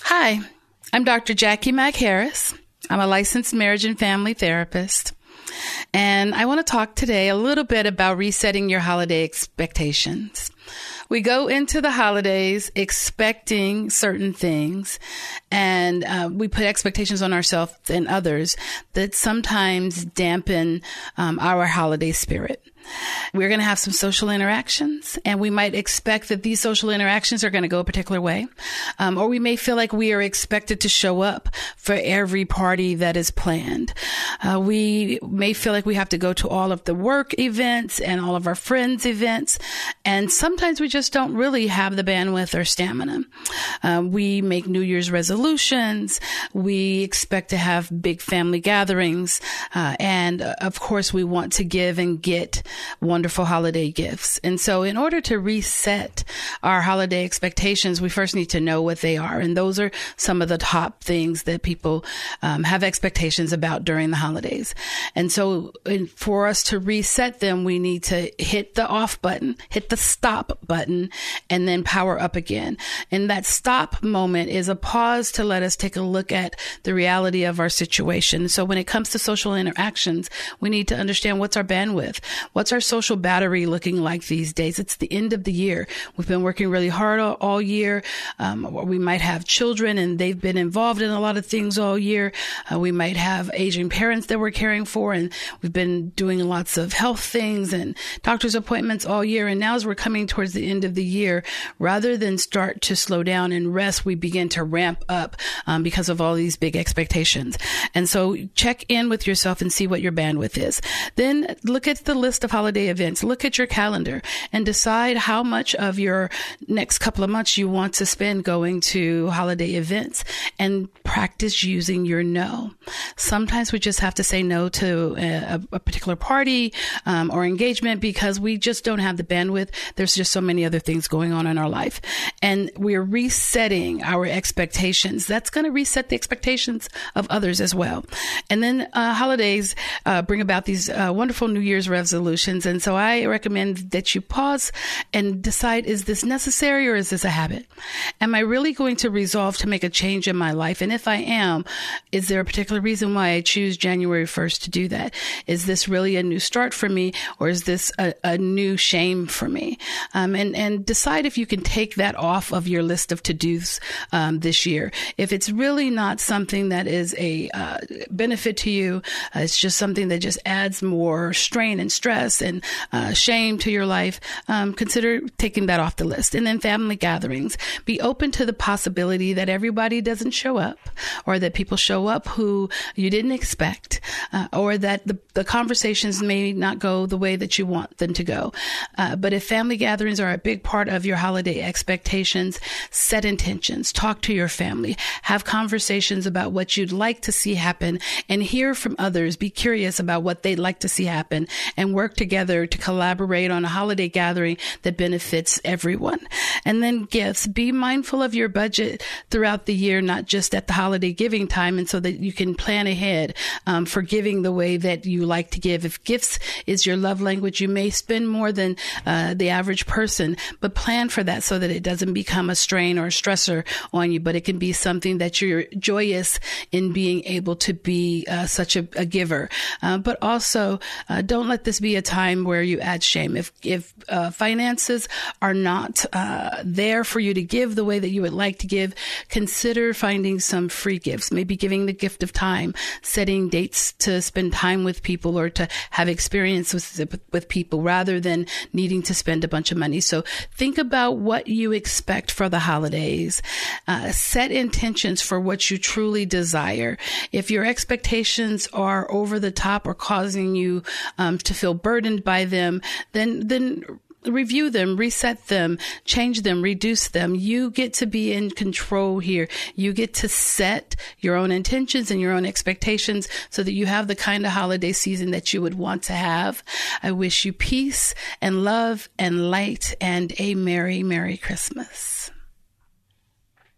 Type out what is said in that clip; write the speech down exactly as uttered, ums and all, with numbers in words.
Hi, I'm Doctor Jackie Mack Harris. I'm a licensed marriage and family therapist. And I want to talk today a little bit about resetting your holiday expectations. We go into the holidays expecting certain things, and uh, we put expectations on ourselves and others that sometimes dampen um, our holiday spirit. We're going to have some social interactions, and we might expect that these social interactions are going to go a particular way. Um, or we may feel like we are expected to show up for every party that is planned. Uh, we may feel like we have to go to all of the work events and all of our friends' events. And sometimes we just don't really have the bandwidth or stamina. Um, we make New Year's resolutions. We expect to have big family gatherings. Uh, and uh, of course, we want to give and get wonderful holiday gifts. And so in order to reset our holiday expectations, we first need to know what they are. And those are some of the top things that people um, have expectations about during the holidays. And so in, for us to reset them, we need to hit the off button, hit the stop button, and then power up again. And that stop moment is a pause to let us take a look at the reality of our situation. So when it comes to social interactions, we need to understand what's our bandwidth. What's our social battery looking like these days? It's the end of the year. We've been working really hard all, all year. Um, we might have children and they've been involved in a lot of things all year. Uh, we might have aging parents that we're caring for, and we've been doing lots of health things and doctor's appointments all year. And now as we're coming towards the end of the year, rather than start to slow down and rest, we begin to ramp up um, because of all these big expectations. And so check in with yourself and see what your bandwidth is. Then look at the list of holiday events. Look at your calendar and decide how much of your next couple of months you want to spend going to holiday events, and practice using your no. Sometimes we just have to say no to a, a particular party um, or engagement because we just don't have the bandwidth. There's just so many other things going on in our life. And we're resetting our expectations. That's going to reset the expectations of others as well. And then uh, holidays uh, bring about these uh, wonderful New Year's resolutions. And so I recommend that you pause and decide, is this necessary or is this a habit? Am I really going to resolve to make a change in my life? And if I am, is there a particular reason why I choose January first to do that? Is this really a new start for me, or is this a, a new shame for me? Um, and, and decide if you can take that off of your list of to-dos um, this year. If it's really not something that is a uh, benefit to you, uh, it's just something that just adds more strain and stress and uh, shame to your life, um, consider taking that off the list. And then family gatherings. Be open to the possibility that everybody doesn't show up, or that people show up who you didn't expect, uh, or that the, the conversations may not go the way that you want them to go. Uh, but if family gatherings are a big part of your holiday expectations, set intentions, talk to your family, have conversations about what you'd like to see happen, and hear from others. Be curious about what they'd like to see happen, and work together to collaborate on a holiday gathering that benefits everyone. And then gifts. Be mindful of your budget throughout the year, not just at the holiday giving time, and so that you can plan ahead um, for giving the way that you like to give. If gifts is your love language, you may spend more than uh, the average person, but plan for that so that it doesn't become a strain or a stressor on you, but it can be something that you're joyous in being able to be uh, such a, a giver. Uh, but also, uh, don't let this be a time where you add shame. If if uh, finances are not uh, there for you to give the way that you would like to give, consider finding some free gifts. Maybe giving the gift of time, setting dates to spend time with people or to have experience with, with people rather than needing to spend a bunch of money. So think about what you expect for the holidays. Uh, set intentions for what you truly desire. If your expectations are over the top or causing you um, to feel burdened by them, then then review them, reset them, change them, reduce them. You get to be in control here. You get to set your own intentions and your own expectations so that you have the kind of holiday season that you would want to have. I wish you peace and love and light and a Merry, Merry Christmas.